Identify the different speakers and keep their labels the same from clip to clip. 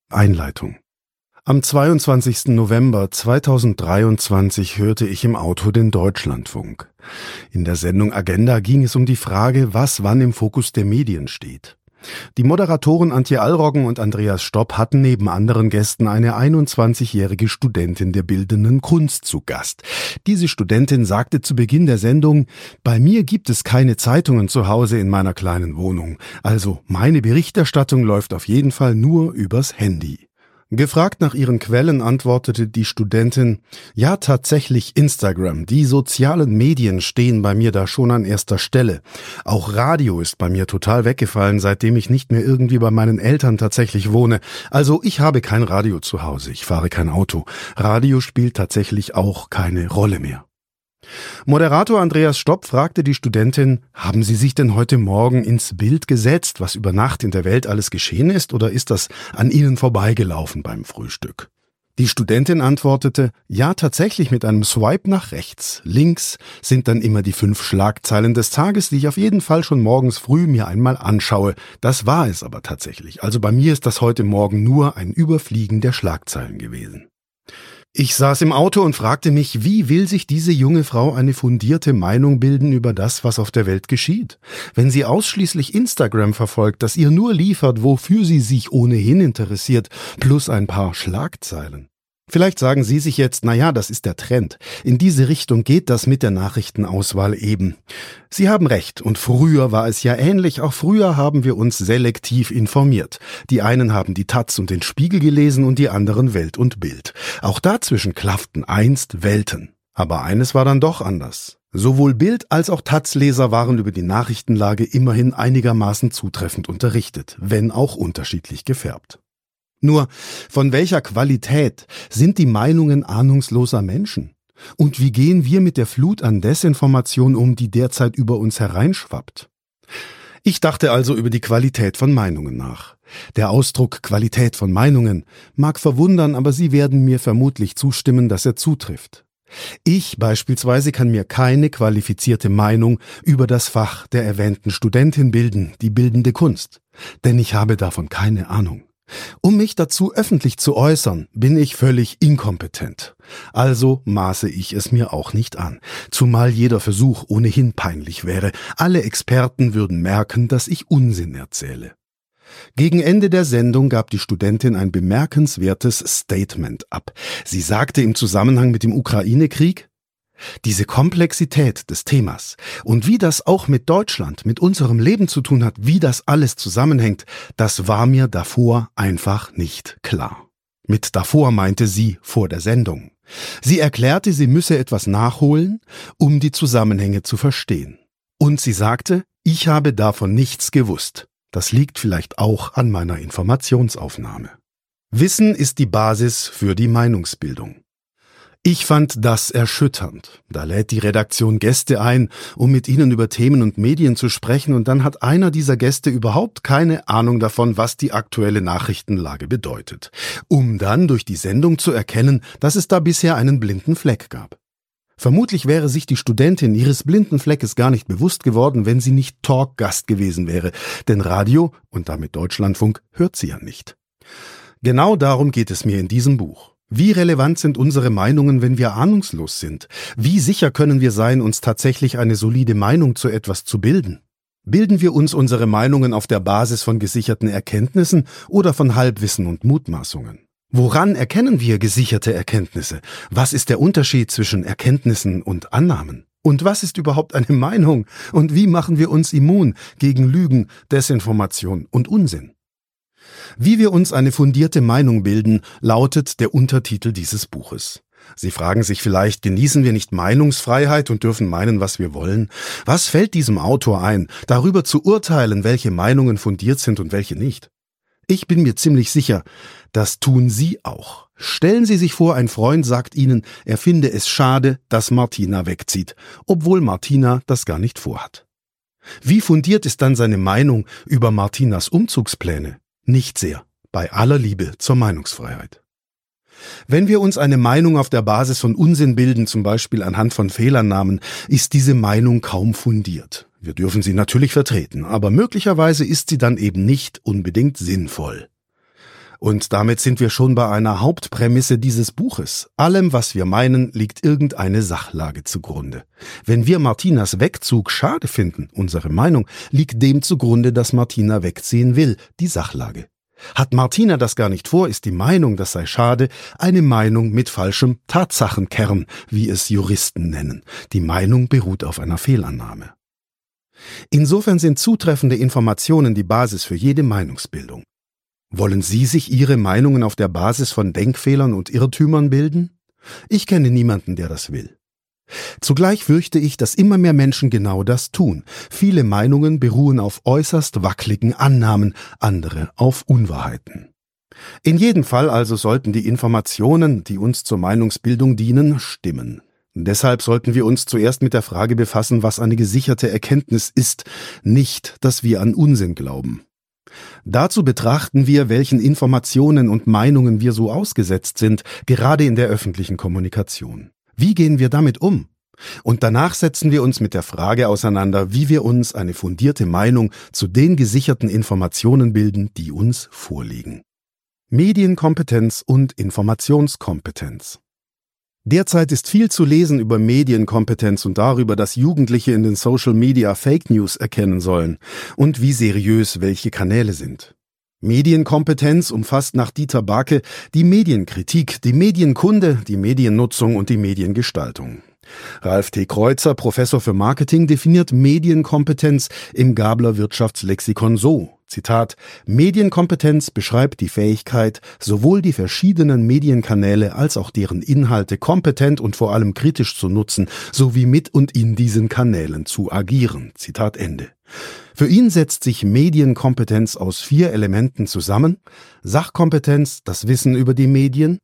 Speaker 1: Einleitung. Am 22. November 2023 hörte ich im Auto den Deutschlandfunk. In der Sendung Agenda ging es um die Frage, was wann im Fokus der Medien steht. Die Moderatoren Antje Allroggen und Andreas Stopp hatten neben anderen Gästen eine 21-jährige Studentin der bildenden Kunst zu Gast. Diese Studentin sagte zu Beginn der Sendung: Bei mir gibt es keine Zeitungen zu Hause in meiner kleinen Wohnung. Also meine Berichterstattung läuft auf jeden Fall nur übers Handy. Gefragt nach ihren Quellen antwortete die Studentin: Ja, tatsächlich Instagram. Die sozialen Medien stehen bei mir da schon an erster Stelle. Auch Radio ist bei mir total weggefallen, seitdem ich nicht mehr irgendwie bei meinen Eltern tatsächlich wohne. Also ich habe kein Radio zu Hause, ich fahre kein Auto. Radio spielt tatsächlich auch keine Rolle mehr. Moderator Andreas Stopp fragte die Studentin: Haben Sie sich denn heute Morgen ins Bild gesetzt, was über Nacht in der Welt alles geschehen ist, oder ist das an Ihnen vorbeigelaufen beim Frühstück? Die Studentin antwortete: Ja, tatsächlich mit einem Swipe nach rechts. Links sind dann immer die 5 Schlagzeilen des Tages, die ich auf jeden Fall schon morgens früh mir einmal anschaue. Das war es aber tatsächlich. Also bei mir ist das heute Morgen nur ein Überfliegen der Schlagzeilen gewesen. Ich saß im Auto und fragte mich, wie will sich diese junge Frau eine fundierte Meinung bilden über das, was auf der Welt geschieht? Wenn sie ausschließlich Instagram verfolgt, das ihr nur liefert, wofür sie sich ohnehin interessiert, plus ein paar Schlagzeilen. Vielleicht sagen Sie sich jetzt, naja, das ist der Trend. In diese Richtung geht das mit der Nachrichtenauswahl eben. Sie haben recht, und früher war es ja ähnlich. Auch früher haben wir uns selektiv informiert. Die einen haben die Taz und den Spiegel gelesen und die anderen Welt und Bild. Auch dazwischen klafften einst Welten. Aber eines war dann doch anders. Sowohl Bild- als auch Taz-Leser waren über die Nachrichtenlage immerhin einigermaßen zutreffend unterrichtet, wenn auch unterschiedlich gefärbt. Nur, von welcher Qualität sind die Meinungen ahnungsloser Menschen? Und wie gehen wir mit der Flut an Desinformation um, die derzeit über uns hereinschwappt? Ich dachte also über die Qualität von Meinungen nach. Der Ausdruck Qualität von Meinungen mag verwundern, aber Sie werden mir vermutlich zustimmen, dass er zutrifft. Ich beispielsweise kann mir keine qualifizierte Meinung über das Fach der erwähnten Studentin bilden, die bildende Kunst. Denn ich habe davon keine Ahnung. Um mich dazu öffentlich zu äußern, bin ich völlig inkompetent. Also maße ich es mir auch nicht an, zumal jeder Versuch ohnehin peinlich wäre. Alle Experten würden merken, dass ich Unsinn erzähle. Gegen Ende der Sendung gab die Studentin ein bemerkenswertes Statement ab. Sie sagte im Zusammenhang mit dem Ukraine-Krieg: Diese Komplexität des Themas und wie das auch mit Deutschland, mit unserem Leben zu tun hat, wie das alles zusammenhängt, das war mir davor einfach nicht klar. Mit davor meinte sie vor der Sendung. Sie erklärte, sie müsse etwas nachholen, um die Zusammenhänge zu verstehen. Und sie sagte, ich habe davon nichts gewusst. Das liegt vielleicht auch an meiner Informationsaufnahme. Wissen ist die Basis für die Meinungsbildung. Ich fand das erschütternd. Da lädt die Redaktion Gäste ein, um mit ihnen über Themen und Medien zu sprechen, und dann hat einer dieser Gäste überhaupt keine Ahnung davon, was die aktuelle Nachrichtenlage bedeutet, um dann durch die Sendung zu erkennen, dass es da bisher einen blinden Fleck gab. Vermutlich wäre sich die Studentin ihres blinden Fleckes gar nicht bewusst geworden, wenn sie nicht Talkgast gewesen wäre, denn Radio und damit Deutschlandfunk hört sie ja nicht. Genau darum geht es mir in diesem Buch. Wie relevant sind unsere Meinungen, wenn wir ahnungslos sind? Wie sicher können wir sein, uns tatsächlich eine solide Meinung zu etwas zu bilden? Bilden wir uns unsere Meinungen auf der Basis von gesicherten Erkenntnissen oder von Halbwissen und Mutmaßungen? Woran erkennen wir gesicherte Erkenntnisse? Was ist der Unterschied zwischen Erkenntnissen und Annahmen? Und was ist überhaupt eine Meinung? Und wie machen wir uns immun gegen Lügen, Desinformation und Unsinn? Wie wir uns eine fundierte Meinung bilden, lautet der Untertitel dieses Buches. Sie fragen sich vielleicht, genießen wir nicht Meinungsfreiheit und dürfen meinen, was wir wollen? Was fällt diesem Autor ein, darüber zu urteilen, welche Meinungen fundiert sind und welche nicht? Ich bin mir ziemlich sicher, das tun Sie auch. Stellen Sie sich vor, ein Freund sagt Ihnen, er finde es schade, dass Martina wegzieht, obwohl Martina das gar nicht vorhat. Wie fundiert ist dann seine Meinung über Martinas Umzugspläne? Nicht sehr, bei aller Liebe zur Meinungsfreiheit. Wenn wir uns eine Meinung auf der Basis von Unsinn bilden, zum Beispiel anhand von Fehlannahmen, ist diese Meinung kaum fundiert. Wir dürfen sie natürlich vertreten, aber möglicherweise ist sie dann eben nicht unbedingt sinnvoll. Und damit sind wir schon bei einer Hauptprämisse dieses Buches. Allem, was wir meinen, liegt irgendeine Sachlage zugrunde. Wenn wir Martinas Wegzug schade finden, unsere Meinung, liegt dem zugrunde, dass Martina wegziehen will, die Sachlage. Hat Martina das gar nicht vor, ist die Meinung, das sei schade, eine Meinung mit falschem Tatsachenkern, wie es Juristen nennen. Die Meinung beruht auf einer Fehlannahme. Insofern sind zutreffende Informationen die Basis für jede Meinungsbildung. Wollen Sie sich Ihre Meinungen auf der Basis von Denkfehlern und Irrtümern bilden? Ich kenne niemanden, der das will. Zugleich fürchte ich, dass immer mehr Menschen genau das tun. Viele Meinungen beruhen auf äußerst wackeligen Annahmen, andere auf Unwahrheiten. In jedem Fall also sollten die Informationen, die uns zur Meinungsbildung dienen, stimmen. Deshalb sollten wir uns zuerst mit der Frage befassen, was eine gesicherte Erkenntnis ist, nicht, dass wir an Unsinn glauben. Dazu betrachten wir, welchen Informationen und Meinungen wir so ausgesetzt sind, gerade in der öffentlichen Kommunikation. Wie gehen wir damit um? Und danach setzen wir uns mit der Frage auseinander, wie wir uns eine fundierte Meinung zu den gesicherten Informationen bilden, die uns vorliegen. Medienkompetenz und Informationskompetenz. Derzeit ist viel zu lesen über Medienkompetenz und darüber, dass Jugendliche in den Social Media Fake News erkennen sollen und wie seriös welche Kanäle sind. Medienkompetenz umfasst nach Dieter Barke die Medienkritik, die Medienkunde, die Mediennutzung und die Mediengestaltung. Ralf T. Kreuzer, Professor für Marketing, definiert Medienkompetenz im Gabler Wirtschaftslexikon so, Zitat, Medienkompetenz beschreibt die Fähigkeit, sowohl die verschiedenen Medienkanäle als auch deren Inhalte kompetent und vor allem kritisch zu nutzen, sowie mit und in diesen Kanälen zu agieren. Zitat Ende. Für ihn setzt sich Medienkompetenz aus 4 Elementen zusammen: Sachkompetenz, das Wissen über die Medien,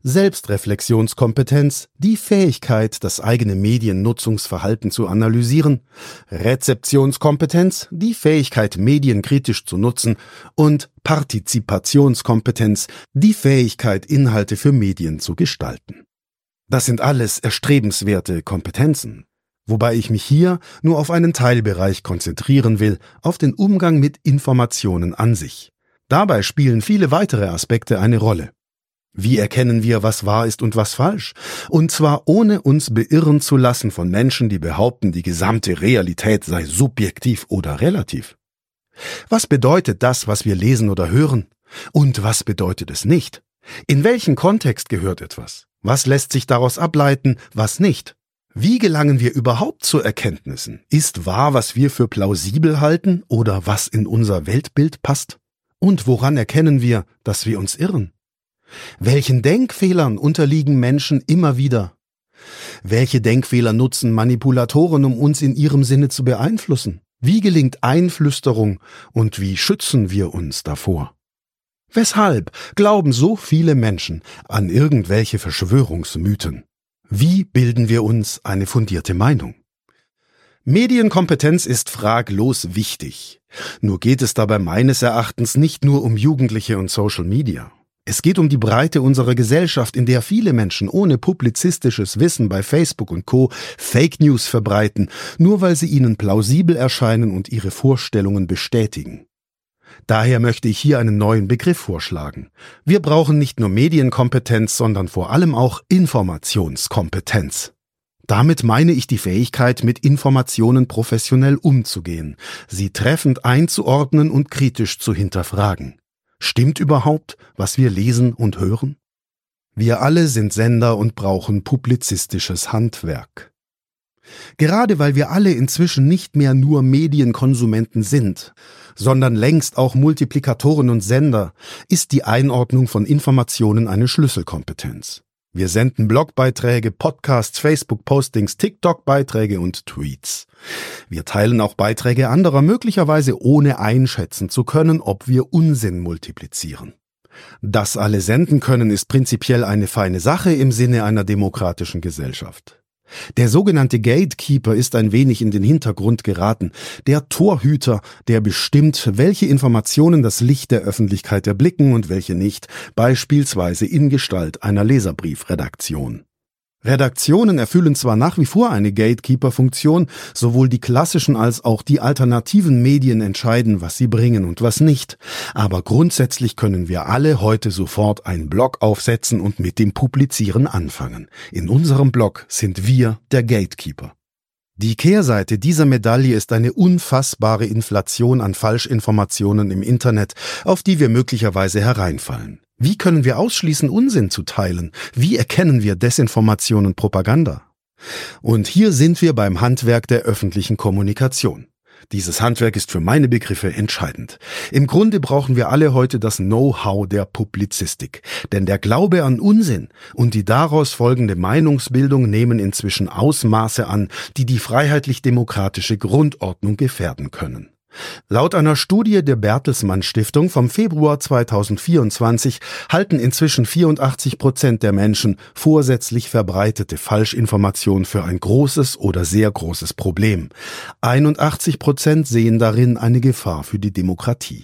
Speaker 1: Selbstreflexionskompetenz, die Fähigkeit, das eigene Mediennutzungsverhalten zu analysieren, Rezeptionskompetenz, die Fähigkeit, Medien kritisch zu nutzen und Partizipationskompetenz, die Fähigkeit, Inhalte für Medien zu gestalten. Das sind alles erstrebenswerte Kompetenzen, wobei ich mich hier nur auf einen Teilbereich konzentrieren will, auf den Umgang mit Informationen an sich. Dabei spielen viele weitere Aspekte eine Rolle. Wie erkennen wir, was wahr ist und was falsch? Und zwar ohne uns beirren zu lassen von Menschen, die behaupten, die gesamte Realität sei subjektiv oder relativ. Was bedeutet das, was wir lesen oder hören? Und was bedeutet es nicht? In welchen Kontext gehört etwas? Was lässt sich daraus ableiten, was nicht? Wie gelangen wir überhaupt zu Erkenntnissen? Ist wahr, was wir für plausibel halten oder was in unser Weltbild passt? Und woran erkennen wir, dass wir uns irren? Welchen Denkfehlern unterliegen Menschen immer wieder? Welche Denkfehler nutzen Manipulatoren, um uns in ihrem Sinne zu beeinflussen? Wie gelingt Einflüsterung und wie schützen wir uns davor? Weshalb glauben so viele Menschen an irgendwelche Verschwörungsmythen? Wie bilden wir uns eine fundierte Meinung? Medienkompetenz ist fraglos wichtig. Nur geht es dabei meines Erachtens nicht nur um Jugendliche und Social Media. Es geht um die Breite unserer Gesellschaft, in der viele Menschen ohne publizistisches Wissen bei Facebook und Co. Fake News verbreiten, nur weil sie ihnen plausibel erscheinen und ihre Vorstellungen bestätigen. Daher möchte ich hier einen neuen Begriff vorschlagen. Wir brauchen nicht nur Medienkompetenz, sondern vor allem auch Informationskompetenz. Damit meine ich die Fähigkeit, mit Informationen professionell umzugehen, sie treffend einzuordnen und kritisch zu hinterfragen. Stimmt überhaupt, was wir lesen und hören? Wir alle sind Sender und brauchen publizistisches Handwerk. Gerade weil wir alle inzwischen nicht mehr nur Medienkonsumenten sind, sondern längst auch Multiplikatoren und Sender, ist die Einordnung von Informationen eine Schlüsselkompetenz. Wir senden Blogbeiträge, Podcasts, Facebook-Postings, TikTok-Beiträge und Tweets. Wir teilen auch Beiträge anderer, möglicherweise ohne einschätzen zu können, ob wir Unsinn multiplizieren. Dass alle senden können, ist prinzipiell eine feine Sache im Sinne einer demokratischen Gesellschaft. Der sogenannte Gatekeeper ist ein wenig in den Hintergrund geraten, der Torhüter, der bestimmt, welche Informationen das Licht der Öffentlichkeit erblicken und welche nicht, beispielsweise in Gestalt einer Leserbriefredaktion. Redaktionen erfüllen zwar nach wie vor eine Gatekeeper-Funktion, sowohl die klassischen als auch die alternativen Medien entscheiden, was sie bringen und was nicht. Aber grundsätzlich können wir alle heute sofort einen Blog aufsetzen und mit dem Publizieren anfangen. In unserem Blog sind wir der Gatekeeper. Die Kehrseite dieser Medaille ist eine unfassbare Inflation an Falschinformationen im Internet, auf die wir möglicherweise hereinfallen. Wie können wir ausschließen, Unsinn zu teilen? Wie erkennen wir Desinformation und Propaganda? Und hier sind wir beim Handwerk der öffentlichen Kommunikation. Dieses Handwerk ist für meine Begriffe entscheidend. Im Grunde brauchen wir alle heute das Know-how der Publizistik. Denn der Glaube an Unsinn und die daraus folgende Meinungsbildung nehmen inzwischen Ausmaße an, die die freiheitlich-demokratische Grundordnung gefährden können. Laut einer Studie der Bertelsmann Stiftung vom Februar 2024 halten inzwischen 84% der Menschen vorsätzlich verbreitete Falschinformation für ein großes oder sehr großes Problem. 81% sehen darin eine Gefahr für die Demokratie.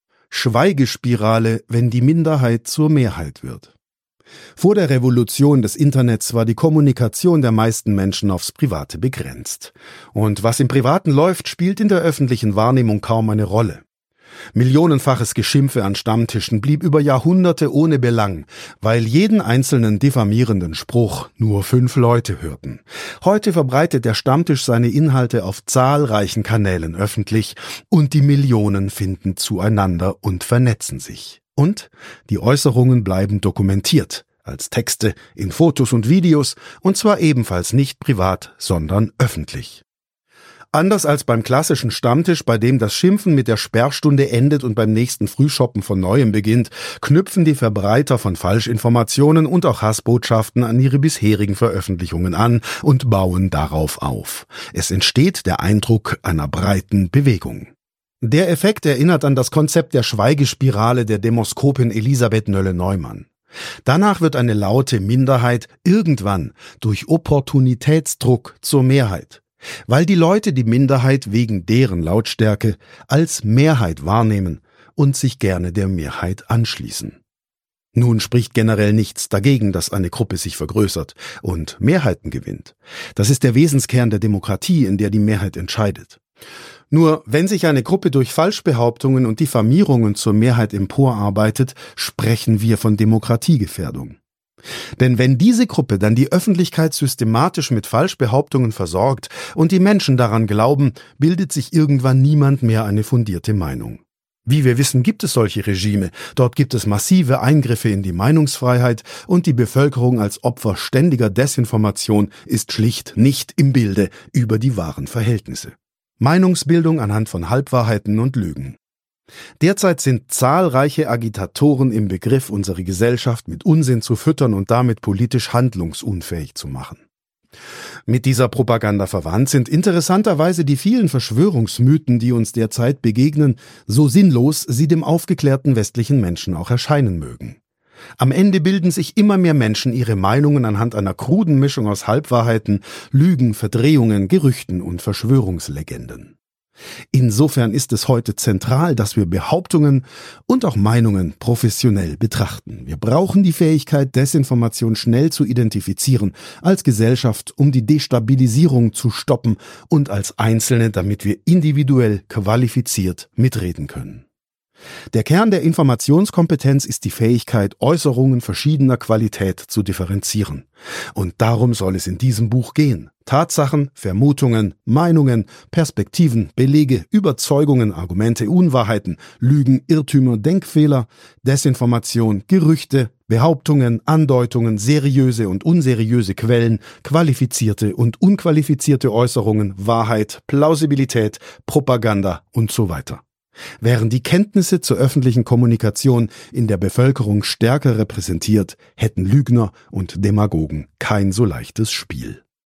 Speaker 1: Schweigespirale, wenn die Minderheit zur Mehrheit wird. Vor der Revolution des Internets war die Kommunikation der meisten Menschen aufs Private begrenzt. Und was im Privaten läuft, spielt in der öffentlichen Wahrnehmung kaum eine Rolle. Millionenfaches Geschimpfe an Stammtischen blieb über Jahrhunderte ohne Belang, weil jeden einzelnen diffamierenden Spruch nur 5 Leute hörten. Heute verbreitet der Stammtisch seine Inhalte auf zahlreichen Kanälen öffentlich und die Millionen finden zueinander und vernetzen sich. Und die Äußerungen bleiben dokumentiert, als Texte, in Fotos und Videos, und zwar ebenfalls nicht privat, sondern öffentlich. Anders als beim klassischen Stammtisch, bei dem das Schimpfen mit der Sperrstunde endet und beim nächsten Frühschoppen von Neuem beginnt, knüpfen die Verbreiter von Falschinformationen und auch Hassbotschaften an ihre bisherigen Veröffentlichungen an und bauen darauf auf. Es entsteht der Eindruck einer breiten Bewegung. Der Effekt erinnert an das Konzept der Schweigespirale der Demoskopin Elisabeth Noelle-Neumann. Danach wird eine laute Minderheit irgendwann durch Opportunitätsdruck zur Mehrheit, weil die Leute die Minderheit wegen deren Lautstärke als Mehrheit wahrnehmen und sich gerne der Mehrheit anschließen. Nun spricht generell nichts dagegen, dass eine Gruppe sich vergrößert und Mehrheiten gewinnt. Das ist der Wesenskern der Demokratie, in der die Mehrheit entscheidet. Nur wenn sich eine Gruppe durch Falschbehauptungen und Diffamierungen zur Mehrheit emporarbeitet, sprechen wir von Demokratiegefährdung. Denn wenn diese Gruppe dann die Öffentlichkeit systematisch mit Falschbehauptungen versorgt und die Menschen daran glauben, bildet sich irgendwann niemand mehr eine fundierte Meinung. Wie wir wissen, gibt es solche Regime. Dort gibt es massive Eingriffe in die Meinungsfreiheit und die Bevölkerung als Opfer ständiger Desinformation ist schlicht nicht im Bilde über die wahren Verhältnisse. Meinungsbildung anhand von Halbwahrheiten und Lügen. Derzeit sind zahlreiche Agitatoren im Begriff, unsere Gesellschaft mit Unsinn zu füttern und damit politisch handlungsunfähig zu machen. Mit dieser Propaganda verwandt sind interessanterweise die vielen Verschwörungsmythen, die uns derzeit begegnen, so sinnlos sie dem aufgeklärten westlichen Menschen auch erscheinen mögen. Am Ende bilden sich immer mehr Menschen ihre Meinungen anhand einer kruden Mischung aus Halbwahrheiten, Lügen, Verdrehungen, Gerüchten und Verschwörungslegenden. Insofern ist es heute zentral, dass wir Behauptungen und auch Meinungen professionell betrachten. Wir brauchen die Fähigkeit, Desinformation schnell zu identifizieren, als Gesellschaft, um die Destabilisierung zu stoppen und als Einzelne, damit wir individuell qualifiziert mitreden können. Der Kern der Informationskompetenz ist die Fähigkeit, Äußerungen verschiedener Qualität zu differenzieren. Und darum soll es in diesem Buch gehen. Tatsachen, Vermutungen, Meinungen, Perspektiven, Belege, Überzeugungen, Argumente, Unwahrheiten, Lügen, Irrtümer, Denkfehler, Desinformation, Gerüchte, Behauptungen, Andeutungen, seriöse und unseriöse Quellen, qualifizierte und unqualifizierte Äußerungen, Wahrheit, Plausibilität, Propaganda und so weiter. Wären die Kenntnisse zur öffentlichen Kommunikation in der Bevölkerung stärker repräsentiert, hätten Lügner und Demagogen kein so leichtes Spiel.